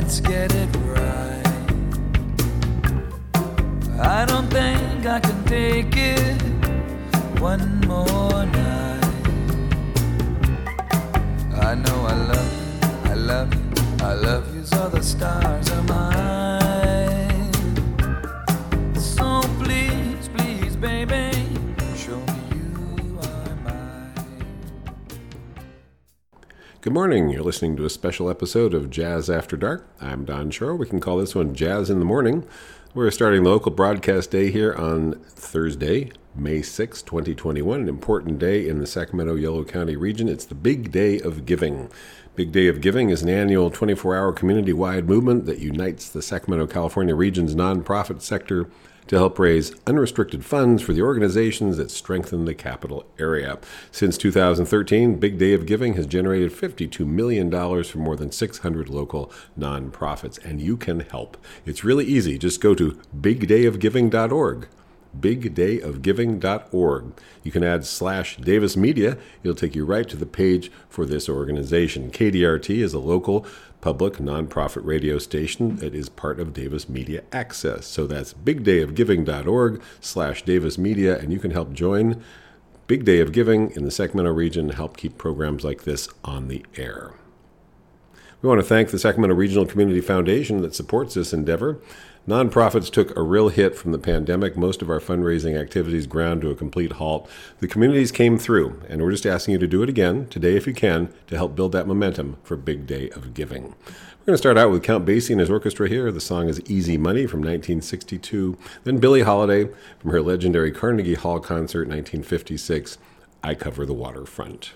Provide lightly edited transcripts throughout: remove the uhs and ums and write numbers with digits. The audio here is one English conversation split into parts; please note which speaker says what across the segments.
Speaker 1: let's get it right. I don't think I can take it one more night. I know I love you, I love you, I love you, so the stars are mine. So please, please, baby, show me you are mine.
Speaker 2: Good morning. You're listening to a special episode of Jazz After Dark. I'm Don Shore. We can call this one Jazz in the Morning. We're starting the local broadcast day here on Thursday, May 6, 2021, an important day in the Sacramento-Yolo County region. It's the Big Day of Giving. Big Day of Giving is an annual 24-hour community-wide movement that unites the Sacramento, California region's nonprofit sector to help raise unrestricted funds for the organizations that strengthen the capital area. Since 2013, Big Day of Giving has generated $52 million for more than 600 local nonprofits, and you can help. It's really easy. Just go to bigdayofgiving.org. bigdayofgiving.org. You can add /Davis Media. It'll take you right to the page for this organization. KDRT is a local public nonprofit radio station that is part of Davis Media Access. So that's bigdayofgiving.org /Davis Media, and you can help join Big Day of Giving in the Sacramento region and help keep programs like this on the air. We want to thank the Sacramento Regional Community Foundation that supports this endeavor. Nonprofits took a real hit from the pandemic. Most of our fundraising activities ground to a complete halt. The communities came through, and we're just asking you to do it again today if you can to help build that momentum for Big Day of Giving. We're going to start out with Count Basie and his orchestra here. The song is Easy Money from 1962. Then Billie Holiday from her legendary Carnegie Hall concert 1956, I Cover the Waterfront.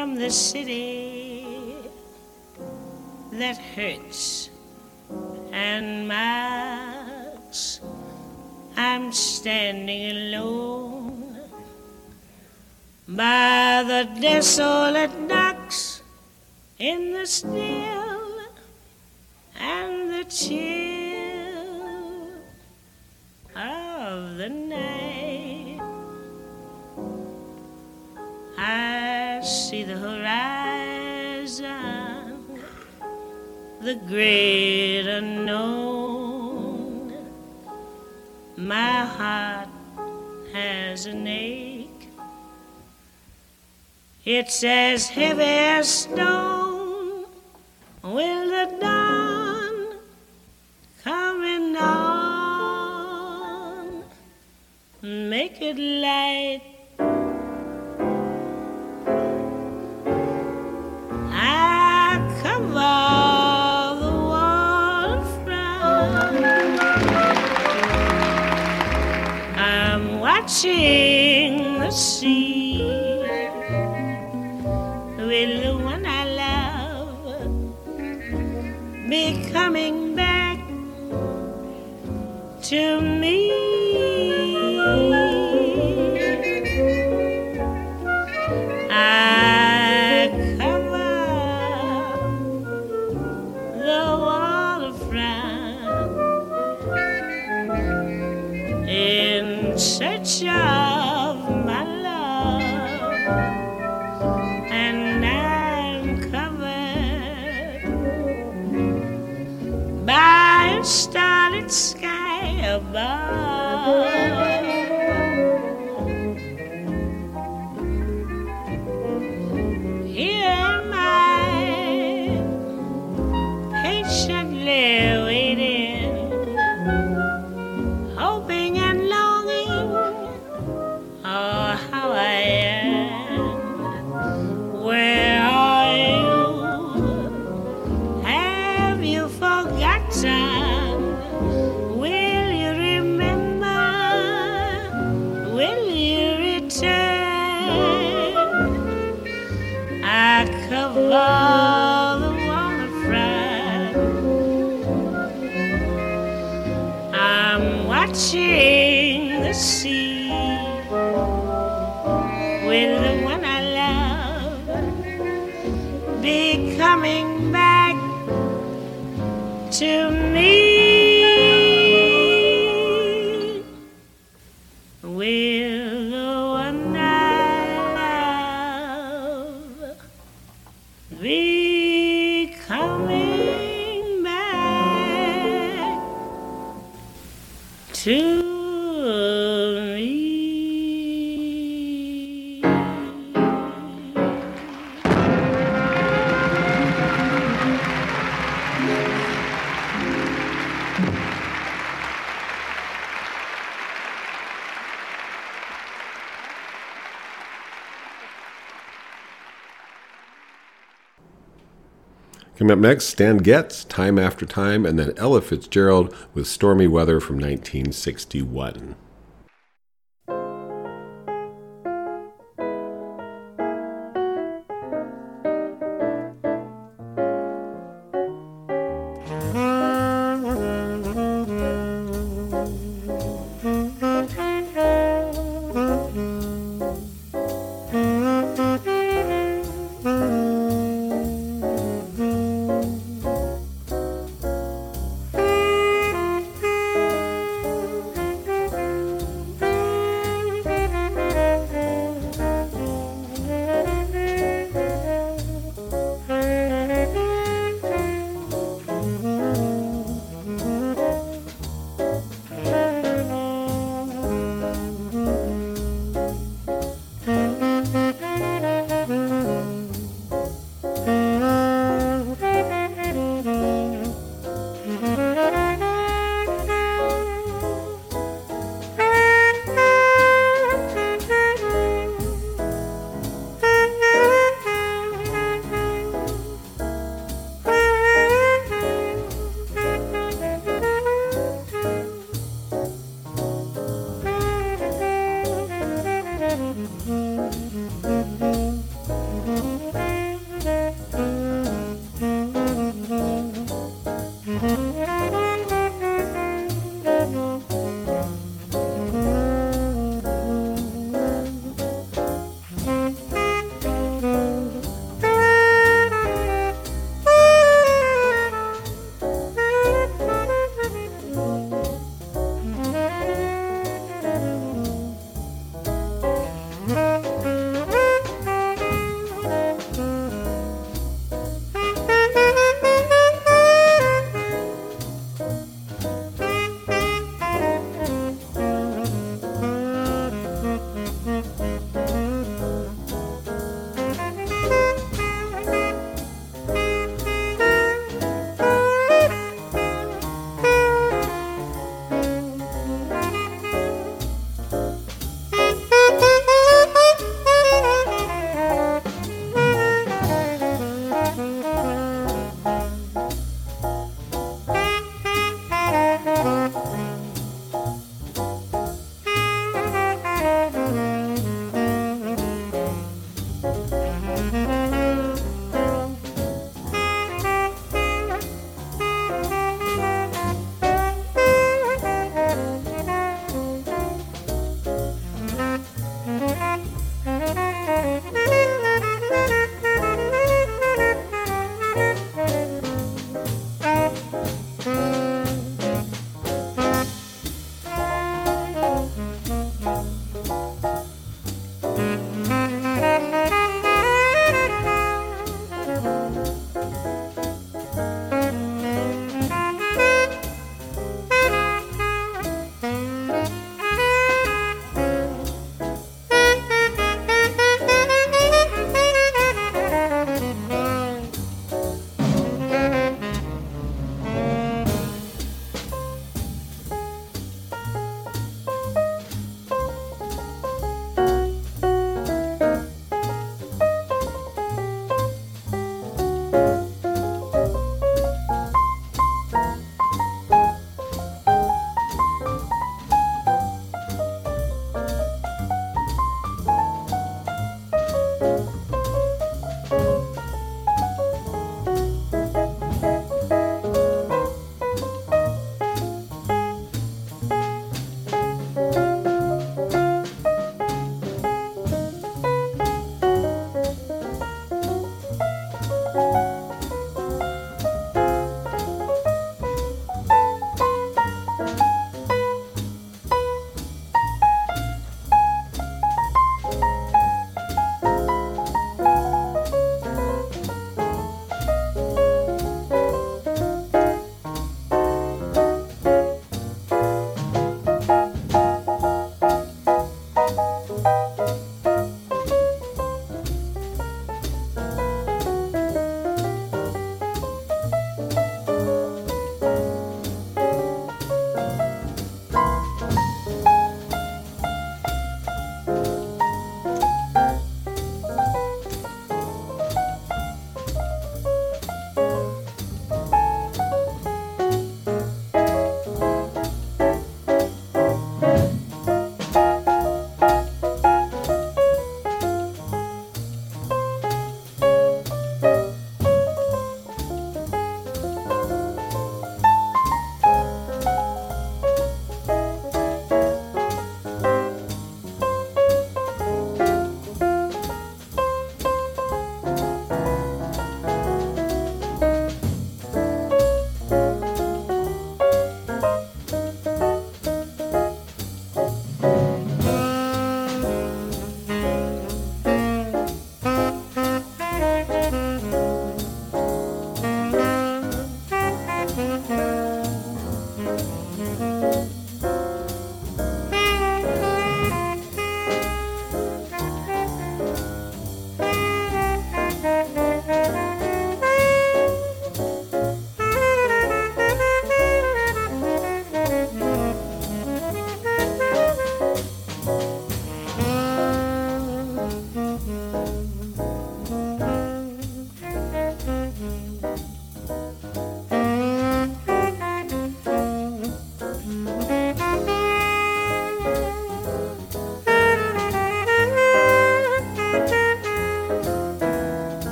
Speaker 3: from the city that hurts and marks. I'm standing alone by the desolate docks in the still and the chill of the night. I see the horizon, the great unknown. My heart has an ache. It's as heavy as stone. Will the dawn coming on make it light? I cover the waterfront. I'm watching the sea. Will the one I love be coming back to me? I cover the waterfront in search of my love, and I'm covered by a starlit sky above. Here am I, patiently waiting, hoping and longing. Oh, how I am. Where are you? Have you forgotten? Will you remember? Will you return? I cover the waterfront. I'm watching the sea. Will the one I love be coming back to me? Will the one I love be coming back to me?
Speaker 2: Coming up next, Stan Getz, Time After Time, and then Ella Fitzgerald with Stormy Weather from 1961.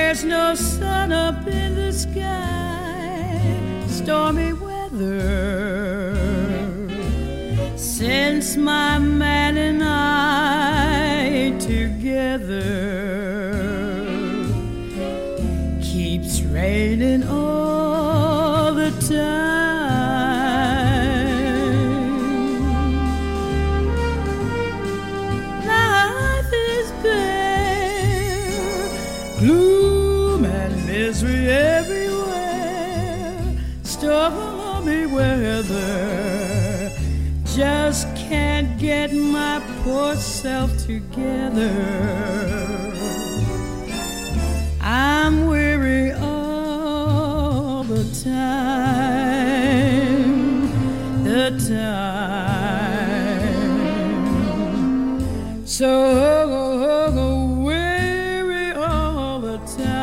Speaker 4: There's no sun up in the sky, stormy weather, since my man and I together. Keeps raining all the time. Life is bare, gloom and misery everywhere, stormy weather. Just can't get my poor self together. I'm weary all the time, the time. So weary all the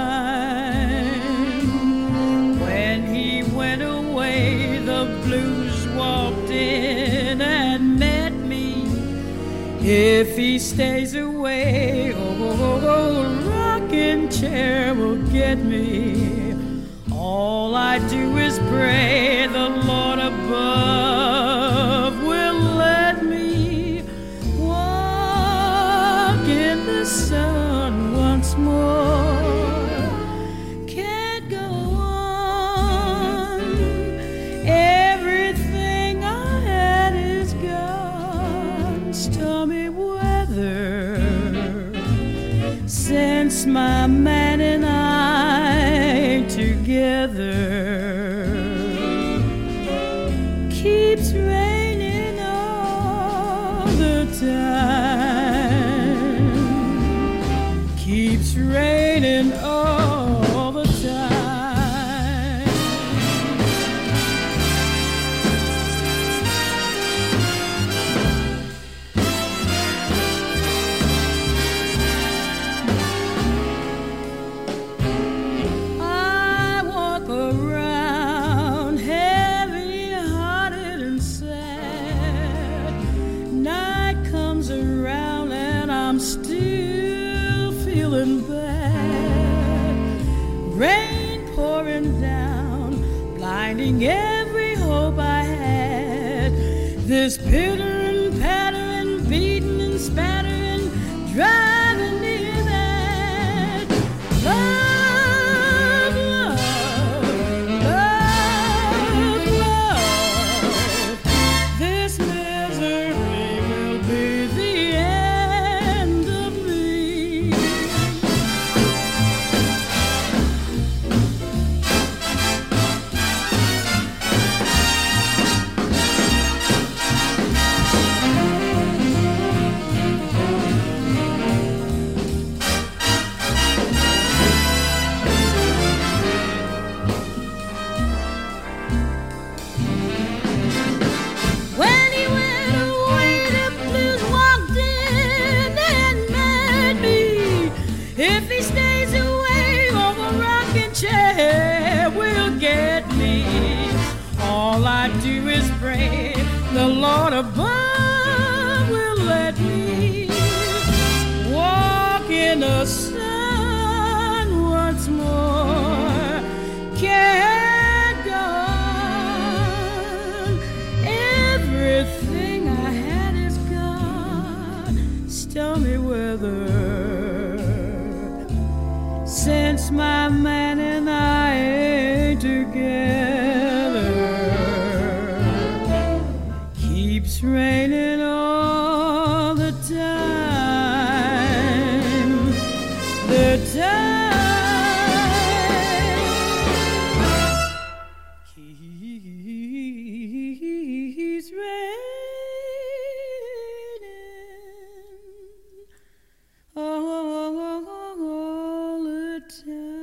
Speaker 4: time. When he went away, the blues walked in and met me. If he stays away, rocking chair will get me. All I do is pray the Lord above will let me walk in the sun once more. Can't go on. Everything I had is gone. Stormy weather, since my man and I together. Keeps raining all the time. Keeps raining all the time. Rain pouring down, blinding every hope I had. This pittering, pattering, beating and spattering, driving me mad. Love, love, love, love. This misery will be the end of me. All I do is pray the Lord above will let me walk in the sun once more. Can't go on. Everything I had is gone. Stormy weather, since my man and I ain't together. Keeps raining all the time, the time. Keeps raining all the time.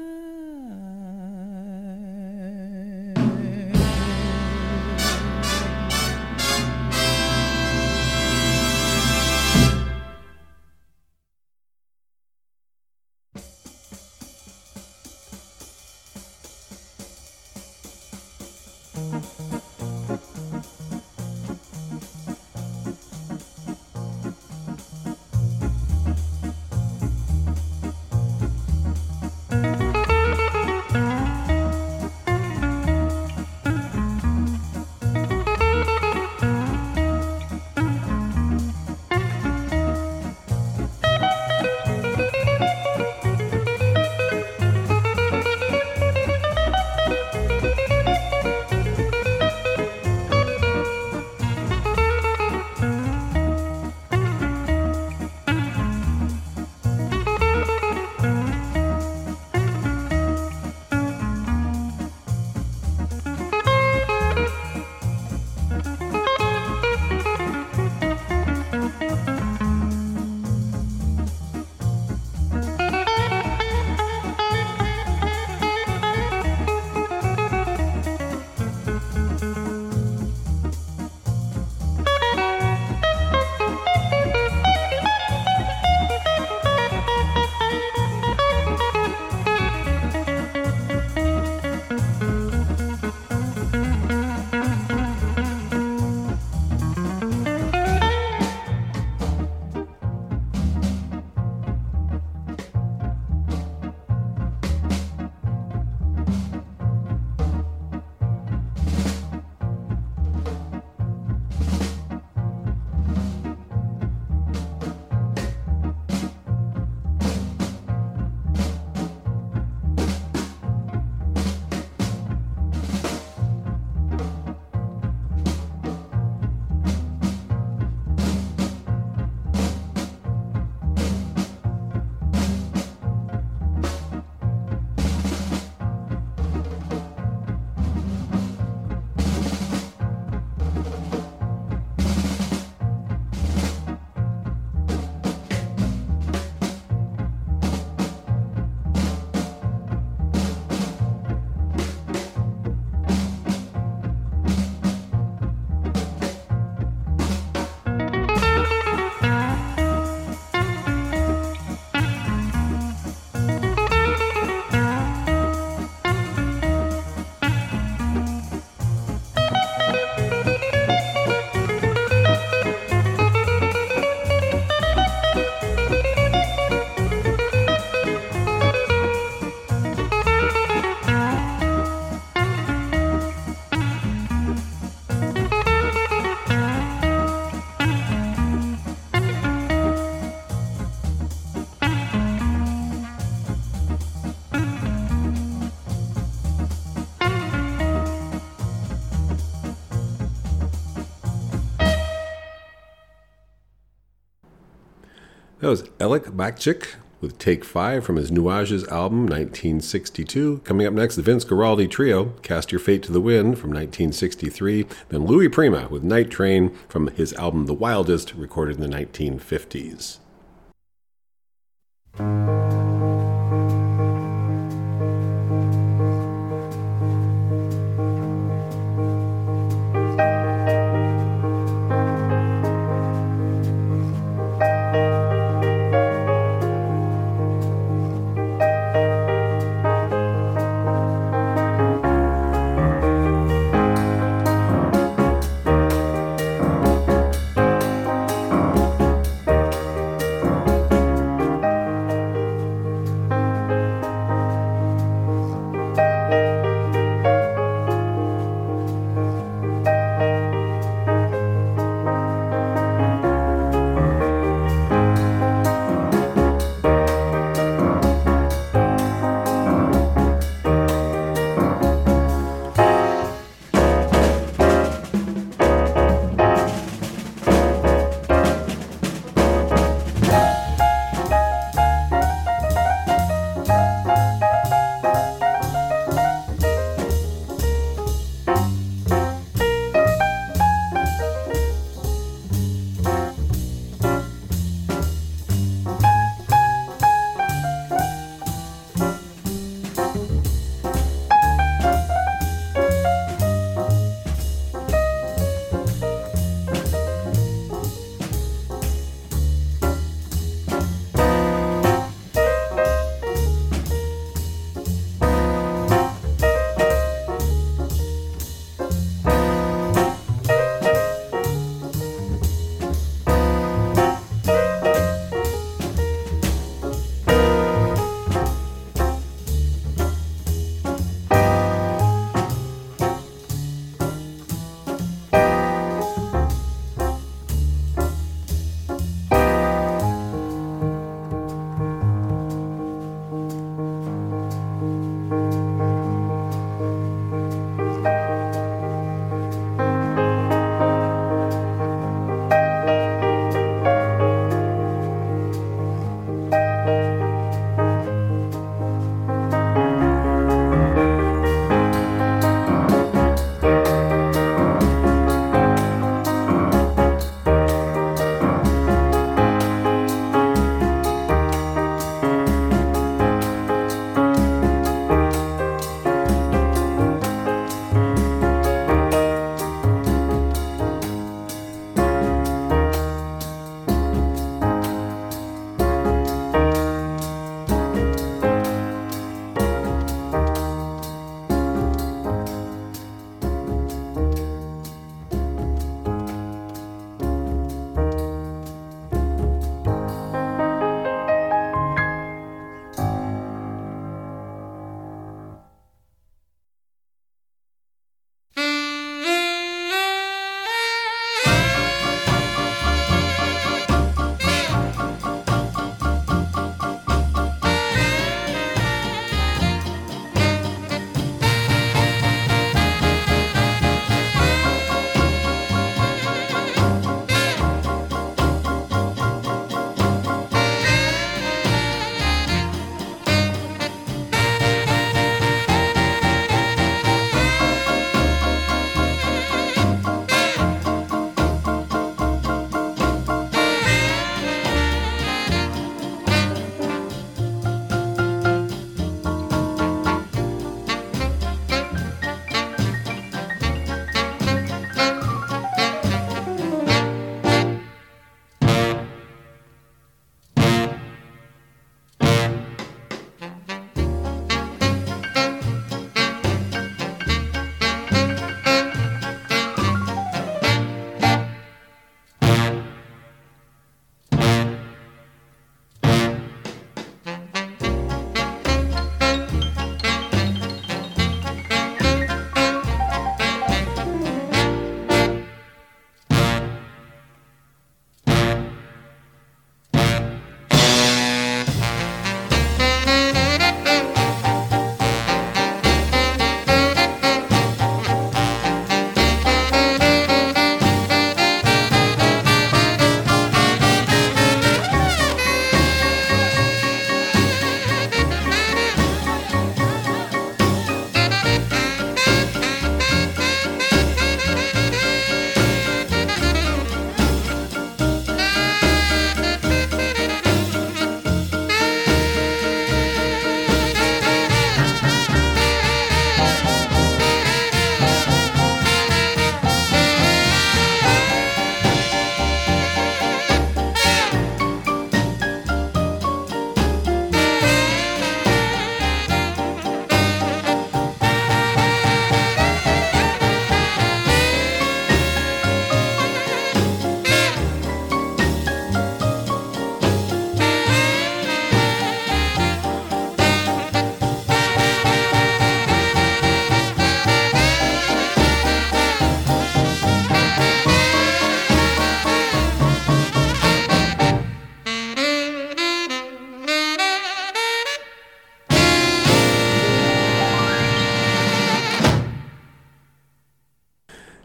Speaker 2: That was Alec Bakchik with Take 5 from his Nuages album, 1962. Coming up next, the Vince Guaraldi Trio, Cast Your Fate to the Wind from 1963. Then Louis Prima with Night Train from his album The Wildest, recorded in the 1950s.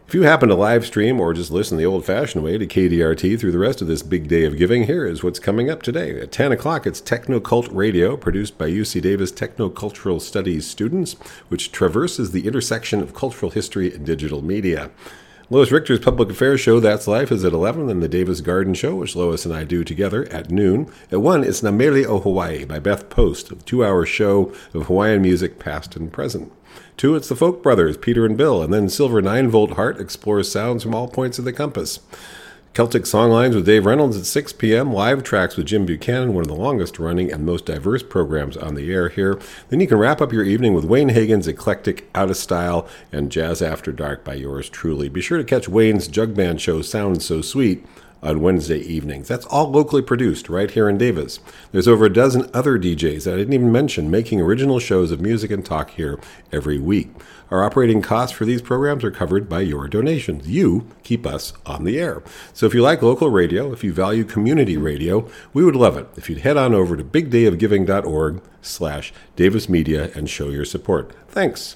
Speaker 2: If you happen to live stream or just listen the old-fashioned way to KDRT through the rest of this big day of giving, here is what's coming up today. At 10 o'clock, it's Technocult Radio, produced by UC Davis Technocultural Studies students, which traverses the intersection of cultural history and digital media. Lois Richter's Public Affairs show, That's Life, is at 11, and the Davis Garden Show, which Lois and I do together, at noon. At 1, it's Namele o Hawaii by Beth Post, a 2-hour show of Hawaiian music past and present. 2, it's the Folk Brothers, Peter and Bill, and then Silver 9-Volt Heart explores sounds from all points of the compass. Celtic Songlines with Dave Reynolds at 6 p.m., Live Tracks with Jim Buchanan, one of the longest-running and most diverse programs on the air here. Then you can wrap up your evening with Wayne Hagen's eclectic, out of style, and Jazz After Dark by yours truly. Be sure to catch Wayne's Jug Band show, Sounds So Sweet, on Wednesday evenings. That's all locally produced right here in Davis. There's over a dozen other DJs that I didn't even mention making original shows of music and talk here every week. Our operating costs for these programs are covered by your donations. You keep us on the air. So if you like local radio, if you value community radio, we would love it if you'd head on over to bigdayofgiving.org/Davis Media and show your support. Thanks.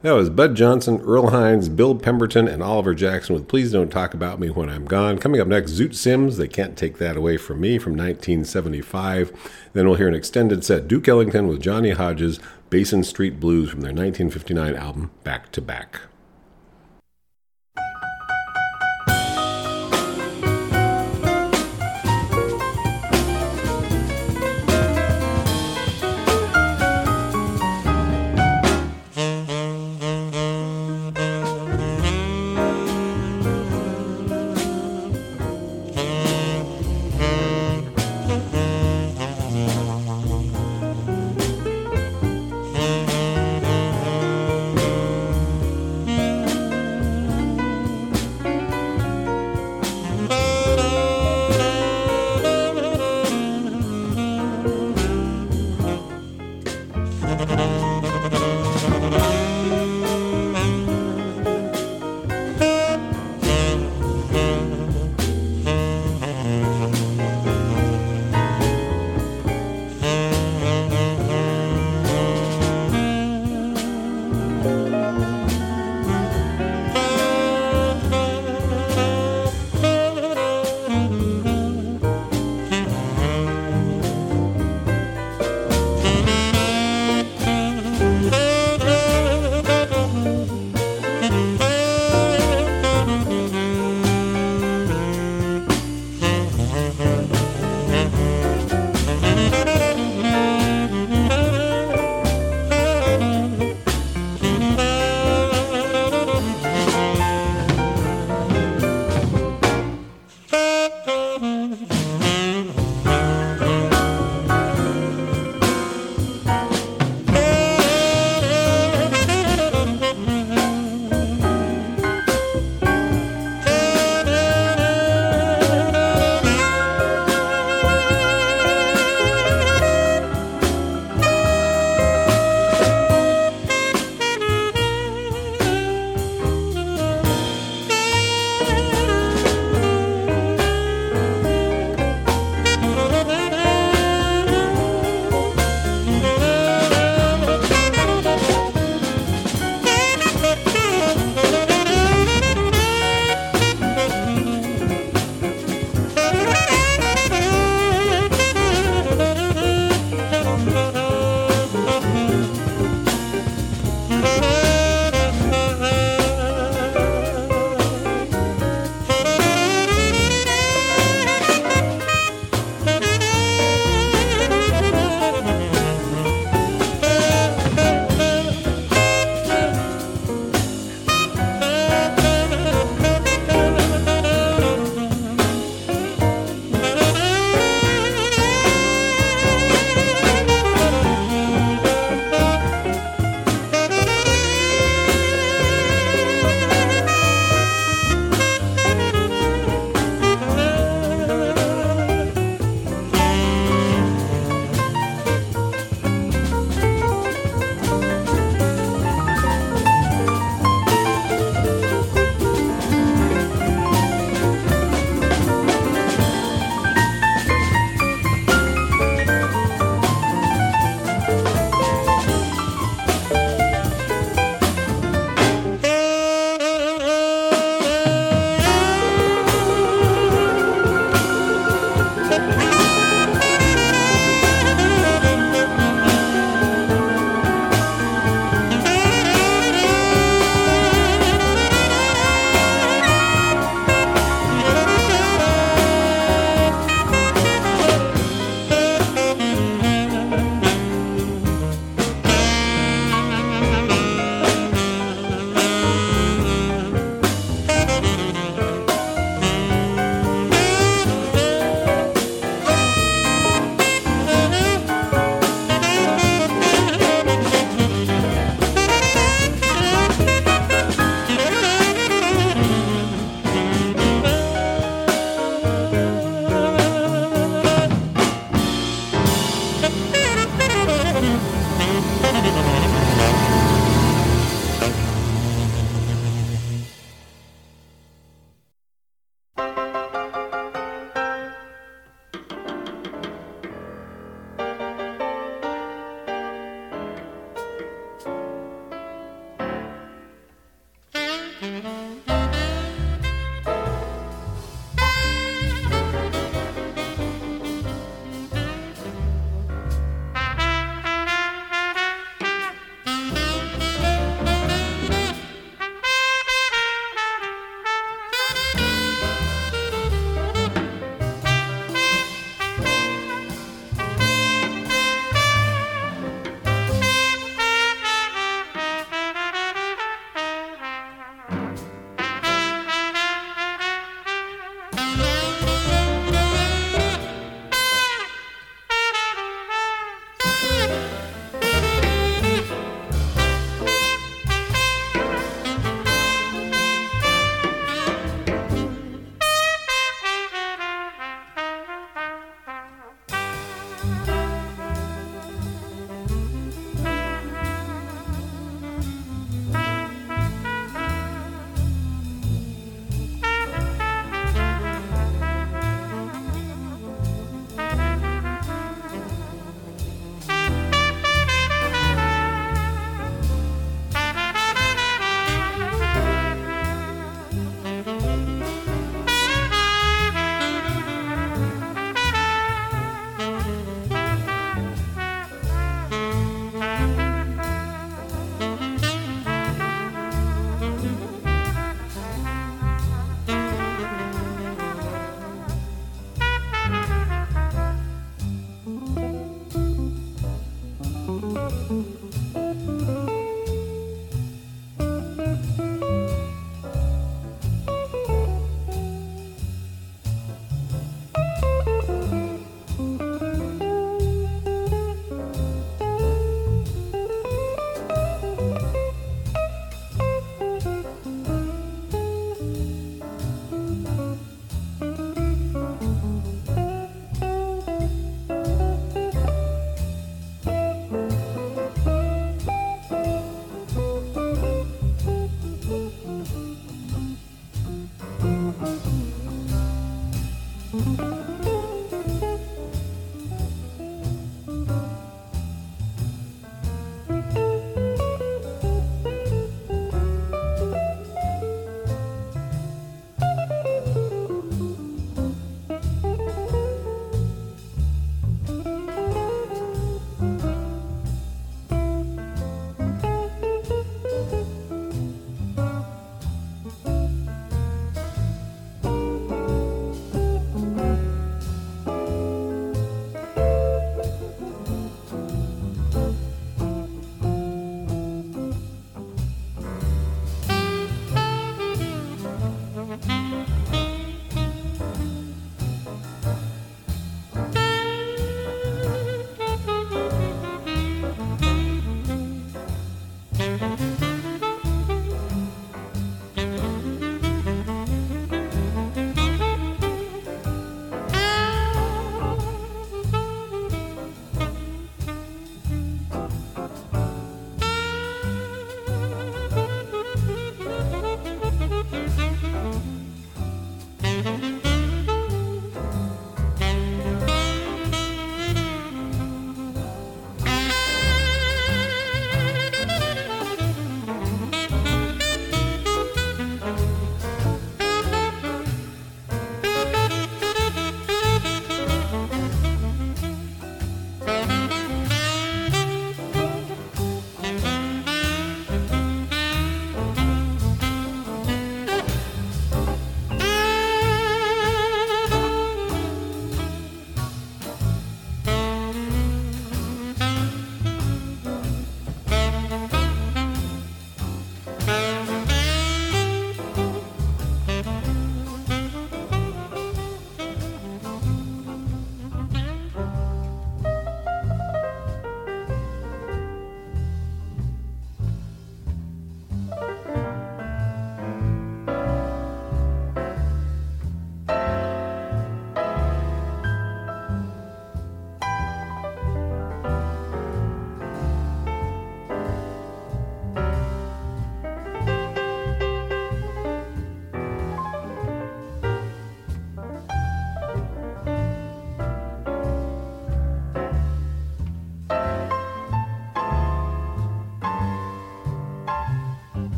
Speaker 2: That was Bud Johnson, Earl Hines, Bill Pemberton, and Oliver Jackson with Please Don't Talk About Me When I'm Gone. Coming up next, Zoot Sims, They Can't Take That Away From Me from 1975. Then we'll hear an extended set, Duke Ellington with Johnny Hodges, Basin Street Blues from their 1959 album, Back to Back.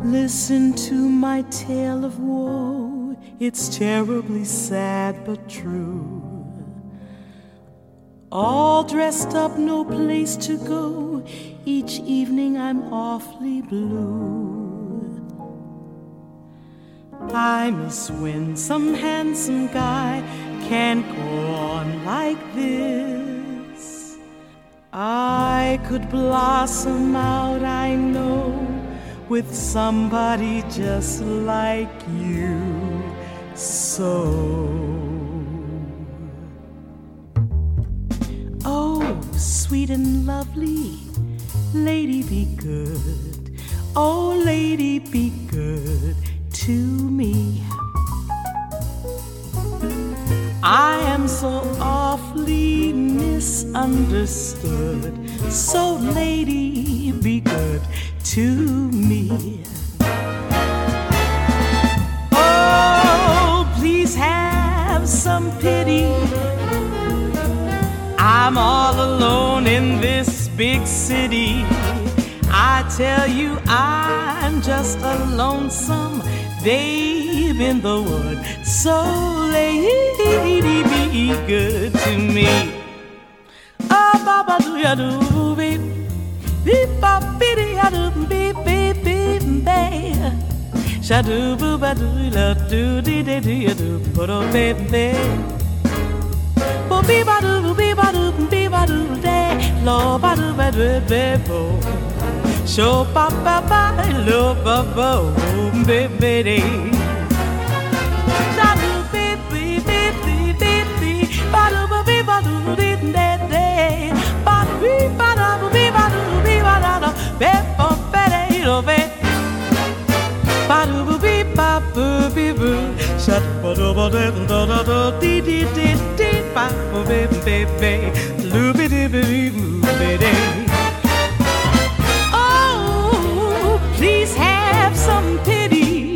Speaker 5: Listen to my tale of woe. It's terribly sad but true. All dressed up, no place to go. Each evening I'm awfully blue. I must win some handsome guy. Can't go on like this. I could blossom out, I know, with somebody just like you. So oh, sweet and lovely, lady, be good. Oh, lady, be good to me. I am so awfully misunderstood. So, lady, be good to me. Oh, please have some pity. I'm all alone in this big city. I tell you, I'm just a lonesome babe in the wood. So, lady, be good to me. Ah, baba do ya do beep, beep bop beep ya do beep beep beep bay. Shadu boo ba do la do dee dee do ya do poro baby. Bo be ba do be ba do be ba do day. Lo ba do ba do be bo. Show pa pa pa lo ba bo baby day. Shadu baby baby baby ba do ba be ba do dee dee dee. Ba do be ba do be ba do be ba do be bo be day lo be. Ba do be ba boo be boo. Shut ba do ba do do do do dee dee dee dee. Ba bo be be be loo be dee be boo be day. Please have some pity.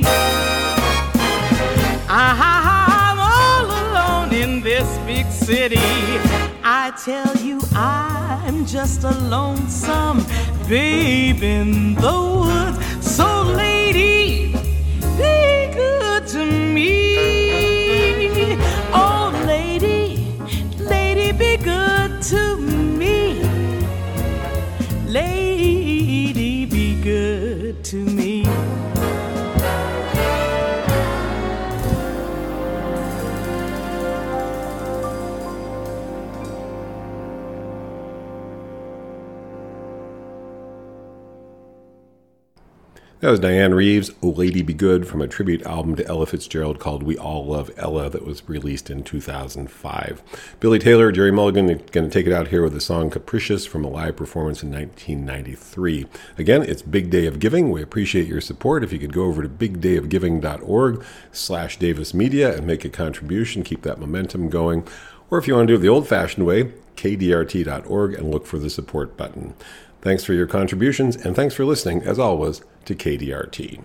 Speaker 5: I'm all alone in this big city. I tell you, I'm just a lonesome babe in the woods. So, lady, be good to me. Oh, lady, lady, be good to me. Lady, be good to me.
Speaker 2: That was Diane Reeves, Oh Lady Be Good, from a tribute album to Ella Fitzgerald called We All Love Ella that was released in 2005. Billy Taylor, Jerry Mulligan are going to take it out here with the song Capricious from a live performance in 1993. Again, it's Big Day of Giving. We appreciate your support. If you could go over to bigdayofgiving.org/Davis Media and make a contribution, keep that momentum going. Or if you want to do it the old-fashioned way, kdrt.org and look for the support button. Thanks for your contributions, and thanks for listening, as always, to KDRT.